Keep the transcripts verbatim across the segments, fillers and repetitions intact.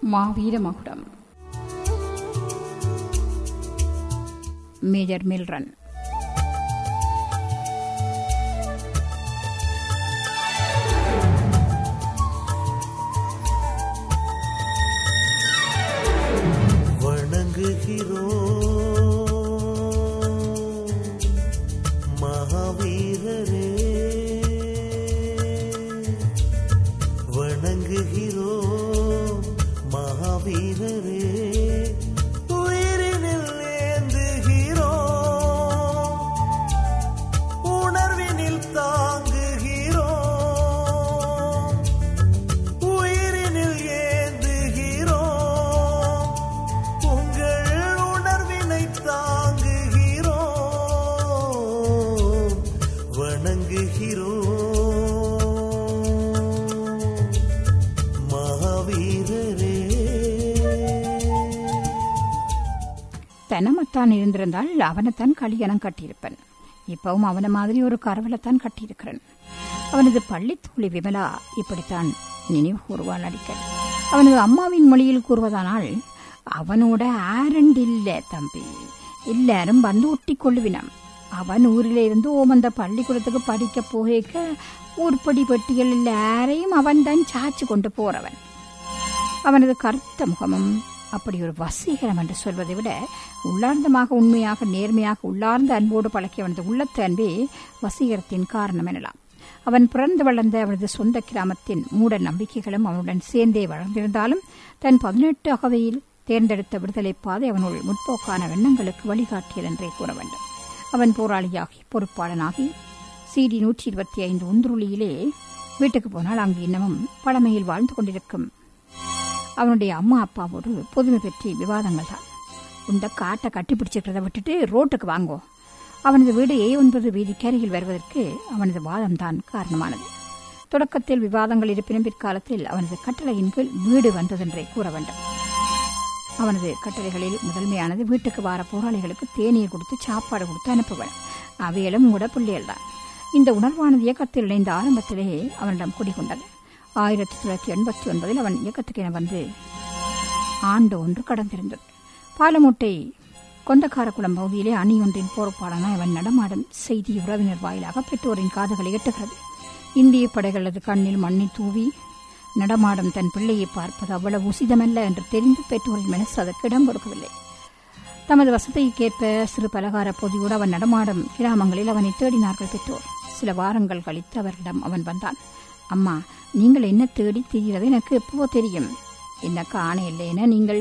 மாவீர மகுடம். Major Milton. மகாவீரரே வணங்குகிறோ மகாவீரரே உயிரினில் ஏந்துகிறோ உணர்வினில் தாங்குகிறோ உயிரினில் ஏந்துகிறோ உங்கள் உணர்வினை தாங்குகிறோ வணங்குகிறோ தனமத்தான் இருந்திருந்தால் அவனைத்தான் கலியணம் கட்டியிருப்பன். இப்பவும் அவனை மாதிரி ஒரு கரவலைத்தான் கட்டியிருக்கிறன். அவனது பள்ளித்தோழி விமலா இப்படித்தான் நினைவு கூறுவாள் அடிக்கல். அவனது அம்மாவின் மொழியில் கூறுவதானால், அவனோட ஆரண்ட் இல்ல தம்பி, எல்லாரும் வந்து ஒட்டி கொள்ளுவினம். அவன் ஊரில இருந்து ஓமந்த பள்ளிக்கூடத்துக்கு படிக்க போக ஊர்படி பெட்டிகள் இல்ல யாரையும் அவன் தான் சாச்சு கொண்டு போறவன். அவனது கருத்த முகமும் அப்படி ஒரு வசீகரம் என்று சொல்வதை விட உள்ளார்ந்தமாக உண்மையாக நேர்மையாக உள்ளார்ந்த அன்போடு பழக்கிய அவனது உள்ளத்து அன்பே வசீகரத்தின் காரணம் எனலாம். அவன் பிறந்து வளர்ந்த அவனது சொந்த கிராமத்தின் மூட நம்பிக்கைகளும் அவனுடன் சேர்ந்தே வளர்ந்திருந்தாலும் தன் பதினெட்டு அகவையில் தேர்ந்தெடுத்த விடுதலை பாதை அவனுள் முற்போக்கான எண்ணங்களுக்கு வழிகாட்டியது என்றே கூற வேண்டும். அவன் போராளியாகி பொறுப்பாளனாகி சிடி நூற்றி இருபத்தி ஐந்து உந்துருளியிலே வீட்டுக்கு போனால் அங்கு இன்னமும் பழமையில் வாழ்ந்து கொண்டிருக்கும் அவனுடைய அம்மா அப்பாவோடு பொதுமை பற்றி விவாதங்கள் தான். இந்த காட்டை கட்டிப்பிடிச்சிருக்கிறத விட்டுட்டு ரோட்டுக்கு வாங்கோ. அவனது வீடு ஏ ஒன்பது வீதிக்கரையில் வருவதற்கு அவனது வாதம்தான் காரணமானது. தொடக்கத்தில் விவாதங்கள் இருப்பினும் பிற்காலத்தில் அவனது கட்டளையின் கீழ் வீடு வந்ததென்றே கூற வேண்டும். அவனது கட்டளைகளில் முதன்மையானது வீட்டுக்கு வார போராளிகளுக்கு தேநீர் கொடுத்து சாப்பாடு கொடுத்து அனுப்புவன். அவையிலும் கூட பிள்ளைகள் தான். இந்த உணர்வானது இயக்கத்தில் இணைந்த ஆரம்பத்திலே அவனிடம் குடிகொண்டது. ஆயிரத்தி தொள்ளாயிரத்தி எண்பத்தி ஒன்பதில் அவன் இயக்கத்துக்கென வந்து ஆண்டு ஒன்று கடந்திருந்தது. பாலமூட்டை கொந்தக்காரக்குளம் பகுதியிலே அணி ஒன்றின் பொறுப்பாளனாய் அவன் நடமாடும் செய்தி உறவினர் வாயிலாக பெற்றோரின் காதுகளை எட்டுகிறது. இந்திய படைகளது கண்ணில் மண்ணை தூவி நடமாடும் தன் பிள்ளையை பார்ப்பது அவ்வளவு உசிதமல்ல என்று தெரிந்து பெற்றோரின் மனசு அதற்கு இடம் கொடுக்கவில்லை. தமது வசதிக்கேற்ப சிறு பலகார பொதியோடு அவன் நடமாடும் கிராமங்களில் அவனை தேடினார்கள் பெற்றோர். சில வாரங்கள் கழித்து அவர்களிடம் அவன் வந்தான். அம்மா, நீங்கள் என்ன தேடி தெரிகிறது எனக்கு எப்போ தெரியும். என்ன காண இல்லைன்னா நீங்கள்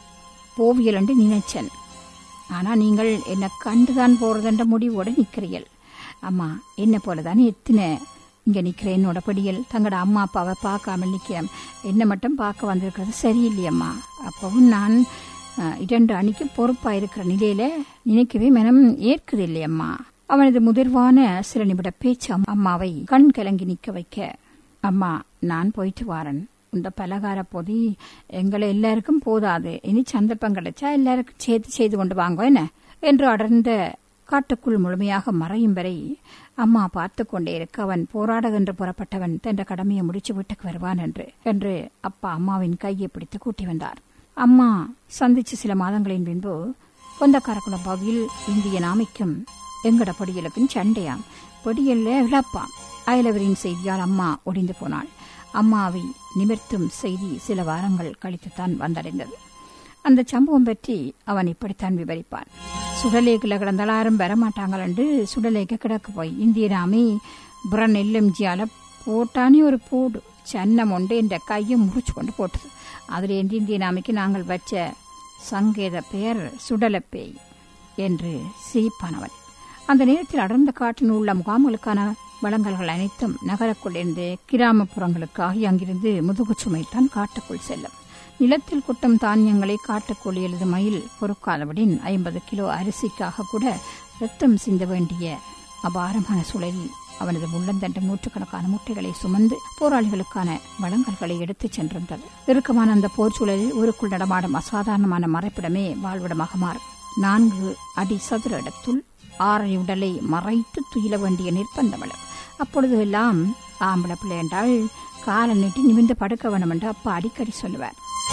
போவியல் என்று நினைச்சேன். ஆனால் நீங்கள் என்ன கண்டுதான் போறதென்ற முடிவோடு நிற்கிறீர்கள். அம்மா, என்ன போலதானே எத்தனை இங்கே நிற்கிற என்னோட படியல் தங்களோட அம்மா அப்பாவை பார்க்காமல் நிற்கிறேன். என்ன மட்டும் பார்க்க வந்திருக்கிறது சரியில்லையம்மா. அப்பவும் நான் இரண்டு அணிக்கு பொறுப்பாக இருக்கிற நிலையில நினைக்கவே மனம் ஏற்குது இல்லையம்மா. அவனது முதிர்வான சில நிமிட பேச்சு அம்மாவை கண் கலங்கி நிற்க வைக்க, அம்மா, நான் போயிட்டு வாரன். இந்த பலகார பொதி எங்களை எல்லாருக்கும் போதாது. இனி சந்தர்ப்பம் கிடைச்சா எல்லாருக்கும் சேர்த்து செய்து கொண்டு வாங்க என்ன என்று அடர்ந்த காட்டுக்குள் முழுமையாக மறையும் வரை அம்மா பார்த்து கொண்டே இருக்க அவன் போராடுகின்ற புறப்பட்டவன் தன் கடமையை முடிச்சு வீட்டுக்கு வருவான் என்று என்று அப்பா அம்மாவின் கையை பிடித்து கூட்டி வந்தார். அம்மா சந்திச்சு சில மாதங்களின் பின்பு கொந்தக்காரக்குளம் பகுதியில் இந்திய நாமைக்கும் எங்கட பொடியலுக்கும் சண்டையாம். பொடியல்ல இழப்பாம். அயலவரின் செய்தியால் அம்மா ஒடிந்து போனாள். அம்மாவை நிமிர்த்தும் செய்தி சில வாரங்கள் கழித்துத்தான் வந்தடைந்தது. அந்த சம்பவம் பற்றி அவன் இப்படித்தான் விவரிப்பான். சுடலேக்கில் கிடந்தால் யாரும் வரமாட்டாங்கள் என்று சுடலேக்க கிடக்கு போய் இந்திய நாமி புறன் எல்எம்ஜியால போட்டானே ஒரு போடு சன்னம் ஒன்று என்ற கையை முறிச்சு கொண்டு போட்டது. அதில் என்று இந்திய நாமிக்கு நாங்கள் வச்ச சங்கேத பெயர் சுடலப்பேய் என்று சிரிப்பானவன். அந்த நேரத்தில் அடர்ந்த காட்டில் உள்ள முகாம்களுக்கான வளங்கல்கள் அனைத்தும் நகரக்குள்ளிருந்து கிராமப்புறங்களுக்கு ஆகி அங்கிருந்து முதுகு சுமைத்தான் காட்டுக்குள் செல்லும். நிலத்தில் கொட்டும் தானியங்களை காட்டுக்குள் எழுது மயில் பொறுக்காதபடின் ஐம்பது கிலோ அரிசிக்காக கூட ரத்தம் சிந்த வேண்டிய அபாரமான சூழலில் அவனது முள்ளந்தண்டு நூற்றுக்கணக்கான முட்டைகளை சுமந்து போராளிகளுக்கான வளங்கல்களை எடுத்துச் சென்றிருந்தது. இறுக்கமான அந்த போர் சூழலில் ஊருக்குள் நடமாடும் அசாதாரணமான மறைப்பிடமே வாழ்விடமாக மாறும். நான்கு அடி சதுர இடத்துள் ஆறரை உடலை மறைத்து துயில வேண்டிய நிர்பந்தம். அப்பொழுது எல்லாம் ஆம்பளை பிள்ளை என்றால் காலை நீட்டி நிமிர்ந்து படுக்க வேண்டும் என்று அப்பா அடிக்கடி சொல்லுவார்.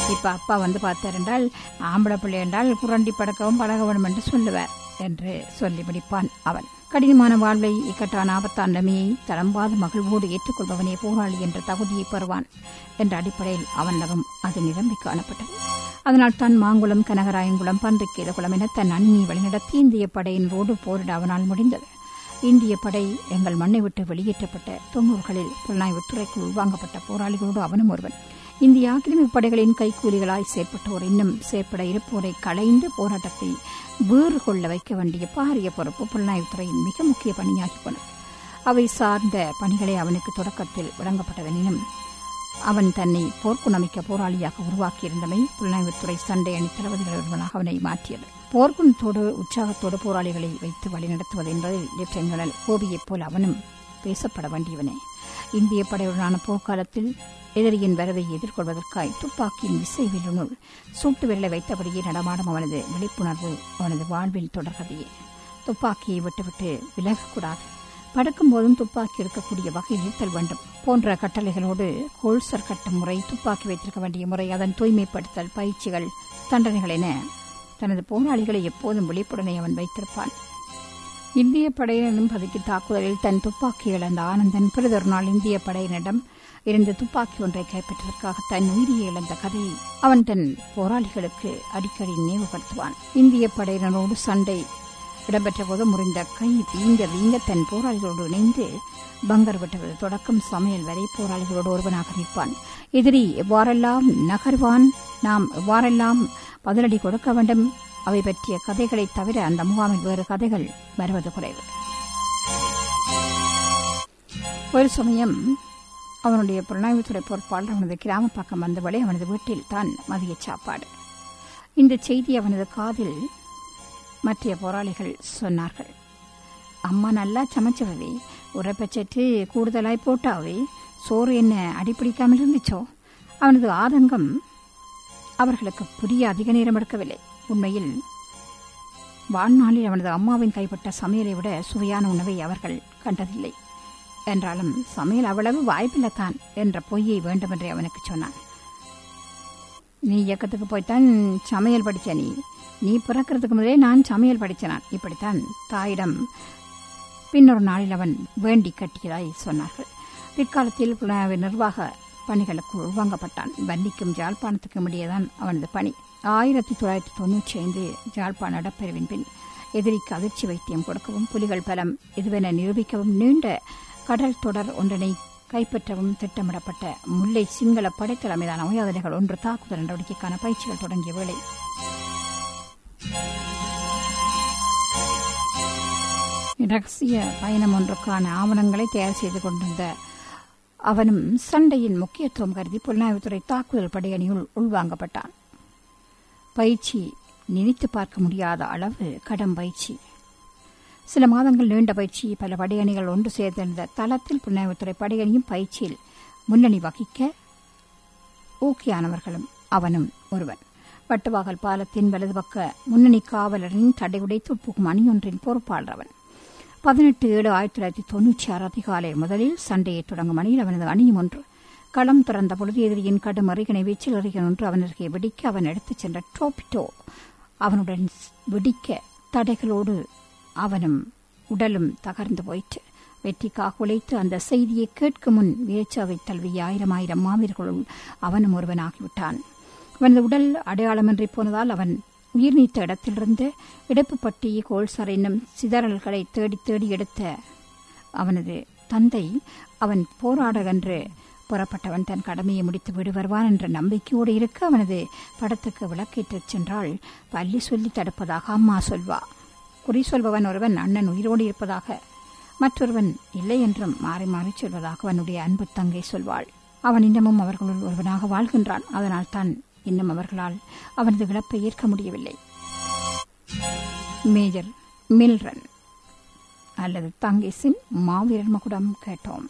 இப்ப அப்பா வந்து பார்த்தார் என்றால் ஆம்பளை பிள்ளை என்றால் புரண்டி படக்கவும் பழக வேண்டும் என்று சொல்லுவார் என்று சொல்லி முடிப்பான் அவன். கடினமான வாழ்வை இக்கட்டான ஆபத்தான நிலைமையை தளம்பாத மகிழ்வோடு ஏற்றுக்கொள்பவனே போராளி என்ற தகுதியை பெறுவான் என்ற அடிப்படையில் அவனிடமும் அது நிரம்பி காணப்பட்டது. அதனால் தான் மாங்குளம், கனகராயங்குளம், பன்றிக்கேதகுளம் என தன் அணியை வழிநடத்தி இந்திய படையினரோடு போரிட அவனால் முடிந்தது. இந்திய படை எங்கள் மண்ணை விட்டு வெளியேற்றப்பட்ட தொன்னூறுகளில் புலனாய்வுத்துறைக்குள் உள்வாங்கப்பட்ட போராளிகளோடு அவனும் ஒருவன். இந்திய ஆக்கிரமிப்பு படைகளின் கைக்கூலிகளாய் செயற்பட்டோர் இன்னும் செயற்பட இருப்போரை களைந்து போராட்டத்தை வேறு கொள்ள வைக்க வேண்டிய பாரிய பொறுப்பு புலனாய்வுத்துறையின் மிக முக்கிய பணியாகி போனது. அவை சார்ந்த பணிகளை அவனுக்கு தொடக்கத்தில் வழங்கப்பட்டதெனினும் அவன் தன்னை போர்க்குணமிக்க போராளியாக உருவாக்கியிருந்தமை புலனாய்வுத்துறை சண்டை அணி தளபதிகள் ஒருவனாக அவனை மாற்றியது. போர்க்குணத்தோடு உற்சாகத்தோடு போராளிகளை வைத்து வழிநடத்துவது என்பதில் லெப்டினன்ட் ஜெனரல் கோபியைப் போல் அவனும் பேசப்பட வேண்டியவனே. இந்திய படையுடனான போர்க்காலத்தில் எதிரியின் வரவை எதிர்கொள்வதற்காய் துப்பாக்கியின் விசைவிலுள் சூட்டு விரலை வைத்தபடியே நடமாடும் அவனது விழிப்புணர்வு அவனது வாழ்வில் தொடர்கதையே. துப்பாக்கியை விட்டுவிட்டு விலகக்கூடாது, படுக்கும் போதும் துப்பாக்கி இருக்கக்கூடிய வகையில் இருத்தல் வேண்டும் போன்ற கட்டளைகளோடு கோல்சர் கட்டும் முறை, துப்பாக்கி வைத்திருக்க வேண்டிய முறை, அதன் தூய்மைப்படுத்தல், பயிற்சிகள், தண்டனைகள் என தனது போராளிகளை எப்போதும் விழிப்புடனே அவன் வைத்திருப்பான். இந்திய படையினரும் பதுக்கி தாக்குதலில் தன் துப்பாக்கி இழந்த ஆனந்தன் பிறிதொரு நாள் இந்திய படையினரிடம் இருந்து துப்பாக்கி ஒன்றை கைப்பற்றுவதற்காக தன் உயிரியை இழந்த கதையை அவன் தன் போராளிகளுக்கு அடிக்கடி நினைவுபடுத்துவான். இந்திய படையினரோடு சண்டை இடம்பெற்ற போது முறிந்த கை வீங்க வீங்க தன் போராளிகளோடு இணைந்து பங்கர் விட்டுவது தொடக்கம் சமையல் வரை போராளிகளோடு ஒருவனாக நிற்பான். எதிரி எவ்வாறெல்லாம் நகர்வான், நாம் எவ்வாறெல்லாம் பதிலடி கொடுக்க வேண்டும், அவை பற்றிய கதைகளை தவிர அந்த முகாமில் வேறு கதைகள் வருவது குறைவு. ஒரு சமயம் அவனுடைய புலனாய்வுத்துறை பொறுப்பாளர் அவனது கிராம பக்கம் வந்தபடி அவனது வீட்டில் தான் மதிய சாப்பாடு. இந்த செய்தி அவனது காதில் மற்ற போராளிகள் சொன்னார்கள். அம்மா நல்லா சமைச்சவே, உரைப்பச்சற்று கூடுதலாய் போட்டாவே, சோறு என்ன அடிப்பிடிக்காமல் இருந்துச்சோ. அவனது ஆதங்கம் அவர்களுக்கு புரிய அதிக நேரம் எடுக்கவில்லை. உண்மையில் வாழ்நாளில் அவனது அம்மாவின் கைப்பட்ட சமையலை விட சுவையான உணவை அவர்கள் கண்டதில்லை. என்றாலும் சமையல் அவ்வளவு வாய்ப்பில்லைத்தான் என்ற பொய்யை வேண்டுமென்றே அவனுக்கு சொன்னான். நீ இயக்கத்துக்கு போய்த்தான் சமையல் படிச்ச, நீ நீ பிறக்கிறதுக்கு முதலே நான் சமையல் படித்தனான். இப்படித்தான் தாயிடம் பின்னொரு நாளில் அவன் வேண்டி கட்டியதாய் சொன்னார்கள். பிற்காலத்தில் நிர்வாக பணிகளுக்கு உள்வாங்கப்பட்டான். வன்னிக்கும் ஜாழ்ப்பாணத்துக்கும் இடையேதான் அவனது பணி. ஆயிரத்தி தொள்ளாயிரத்தி தொன்னூற்றி ஐந்து ஜாழ்ப்பாண இடப்பெருவின் பின் எதிரிக்கு அதிர்ச்சி வைத்தியம் கொடுக்கவும், புலிகள் பலம் இதுவென நிரூபிக்கவும், நீண்ட கடல் தொடர் ஒன்றினை கைப்பற்றவும் திட்டமிடப்பட்ட முல்லை சிங்கள படைத்தள மீதான உயர்தலைகள் ஒன்று தாக்குதல் நடவடிக்கைக்கான பயிற்சிகள் தொடங்கிய வேளை ரகசிய பயணம் ஒன்றுக்கான ஆவணங்களை தயார் செய்து கொண்டிருந்த அவனும் சண்டையின் முக்கியத்துவம் கருதி புலனாய்வுத்துறை தாக்குதல் படையணியுள் உள்வாங்கப்பட்டான். பயிற்சி நினைத்து பார்க்க முடியாத அளவு கடும் பயிற்சி. சில மாதங்கள் நீண்ட பயிற்சி, பல படையணிகள் ஒன்று சேர்ந்திருந்த தளத்தில் புலனாய்வுத்துறை படையணியும் பயிற்சியில் முன்னணி வகிக்க ஊக்கியானவர்களும் அவனும் ஒருவன். வட்டுவாகல் பாலத்தின் வலது பக்க முன்னணி காவலரின் தடையுடைத்து புகும் அணியொன்றின் பொறுப்பாளர் அவன். பதினெட்டு ஏழு ஆயிரத்தி தொள்ளாயிரத்தி தொன்னூற்றி ஆறு அதிகாலை முதலில் சண்டையை தொடங்கும் அணியில் அவனது அணியும் ஒன்று. களம் திறந்த பொழுது எதிரியின் கடும் அறிகனை வீச்சில் எறிகன் ஒன்று அவனருகே வெடிக்க அவன் எடுத்துச் சென்ற டோபிட்டோ அவனுடன் வெடிக்க தடைகளோடு அவனும் உடலும் தகர்ந்து போயிற்று. வெற்றிக்காக உழைத்து அந்த செய்தியை கேட்கும் முன் வீரச்சாவை தழுவிய ஆயிரம் ஆயிரம் மாவீரர்களுள் அவனும் ஒருவனாகிவிட்டான். அவனது உடல் அடையாளமின்றி போனதால் அவன் உயிர் நீத்த இடத்திலிருந்து இடுப்புப்பட்டி, கோல்சர் என்னும் சிதறல்களை தேடி தேடி எடுத்த அவனது தந்தை அவன் போராடகென்று புறப்பட்டவன் தன் கடமையை முடித்து விடு வருவான் என்ற நம்பிக்கையோடு இருக்க அவனது படத்துக்கு விளக்கேற்றுச் சென்றால் பள்ளி சொல்லி தடுப்பதாக அம்மா சொல்வா. குறி சொல்பவன் ஒருவன் அண்ணன் உயிரோடு இருப்பதாக, மற்றொருவன் இல்லை என்றும் மாறி மாறி சொல்வதாக அவனுடைய அன்பு தங்கை சொல்வாள். அவன் இன்னமும் அவர்களுள் ஒருவனாக வாழ்கின்றான். அதனால் தான் இன்னும் அவர்களால் அவனது இழப்பை ஏற்க முடியவில்லை. மேஜர் மில்ரன் அல்லது தங்கேசின் மாவீரர் மகுடம் கேட்டோம்.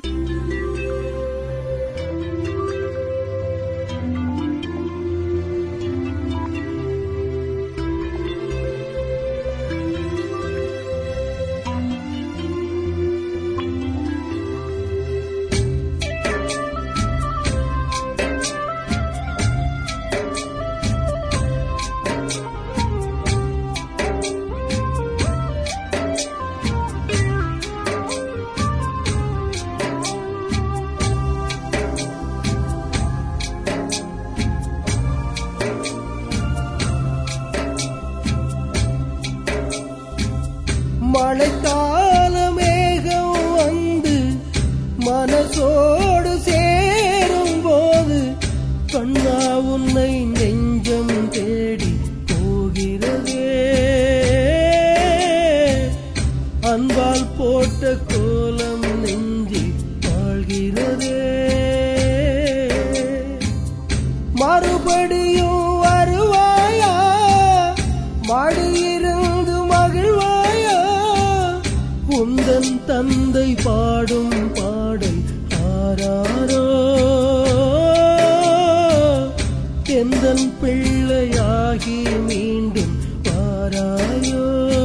மனசோடு சேரும் போது கண்ணா உன்னை நெஞ்சம் தேடி போகிறதே. அன்பால் போட்ட கோலம் நெஞ்சி வாழ்கிறதே. மறுபடியும் வருவாயா, மடியிருந்து மகிழ்வாயா, உந்தன் தந்தை பாடும் பாடல் ஆராரோ, எந்தன் பிள்ளையாகி மீண்டும் வாராயோ.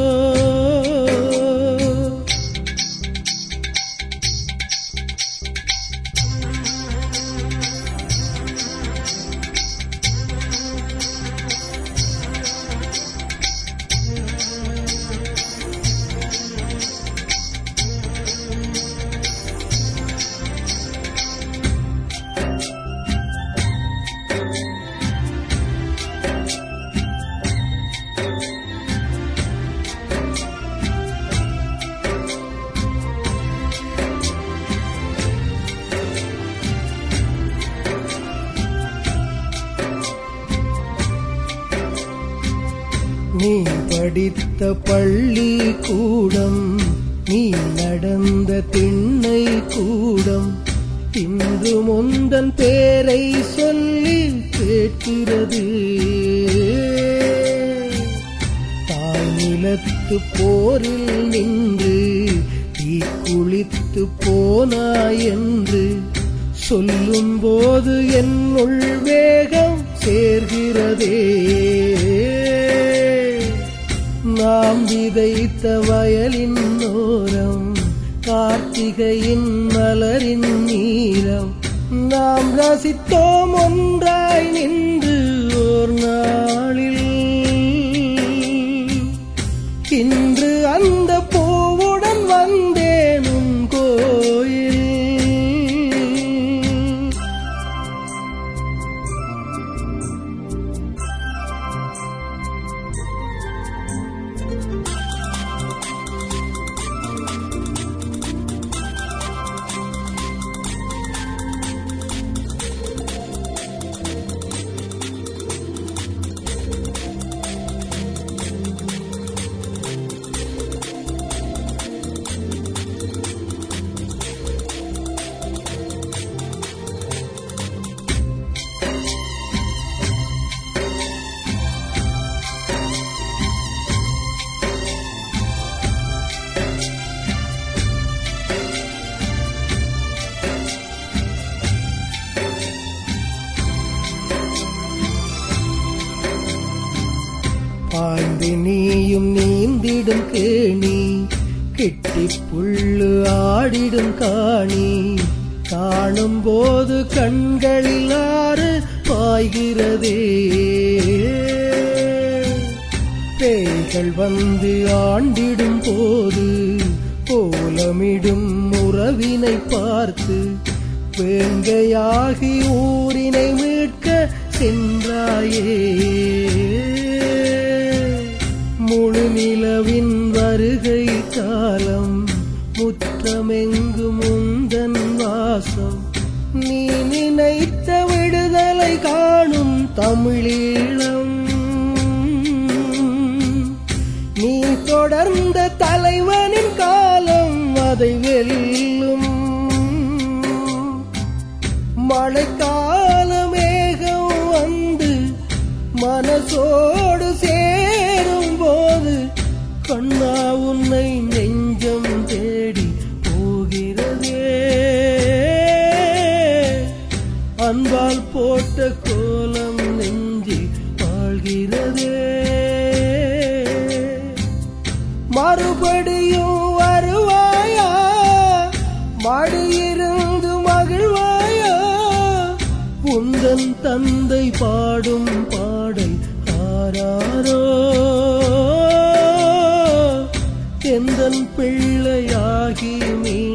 நீ படித்த பள்ளி கூடம், நீ நடந்த திண்ணை கூடம், இன்று முந்தன் பேரை சொல்லி கேட்கிறது. தாய் நிலத்து போரில் நின்று தீ குளித்து போனாய் என்று சொல்லும் போது என்னுள் வேகம் சேர்கிறதே. நாம் விதைத்த வயலின் ஓரம் கார்த்திகையின் மலரின் நீரம், நாம் ரசித்தோம் ஒன்றாய் நின்று ஓர் நாளில். இன்று அந்த பூவுடன் வந்தேன் உன் கோயில். பாய்ந்து நீயும் நீந்திடும் கேணி, கெட்டி புல்லு ஆடிடும் காணி, காணும் போது கண்களில் ஆறு பாய்கிறதே. பேய்கள் வந்து ஆண்டிடும் போது கோலமிடும் உறவினை பார்த்து வேங்கையாகி ஊரினை மீட்க சென்றாயே. முழு நிலவின் வருகை காலம், முற்றமெங்கும் முந்தன் வாசம், நீ நினைத்த விடுதலை காணும் தமிழீழம். நீ தொடர்ந்த தலைவனின் காலம் அதை வெல்லும். மழைக்கால மேகம் வந்து மனசோடு சேரும் போது கண்ணா உன்னை நெஞ்சம் தேடி போகிறதே. அன்பால் போட்ட கோலம் நெஞ்சி வாழ்கிறதே. மறுபடியும் வருவாயா, மடியிருந்து மகிழ்வாயா, உந்தன் தந்தை பாடும் பாடல் ஆராரோ, எந்தன் பிள்ளையாகி மீ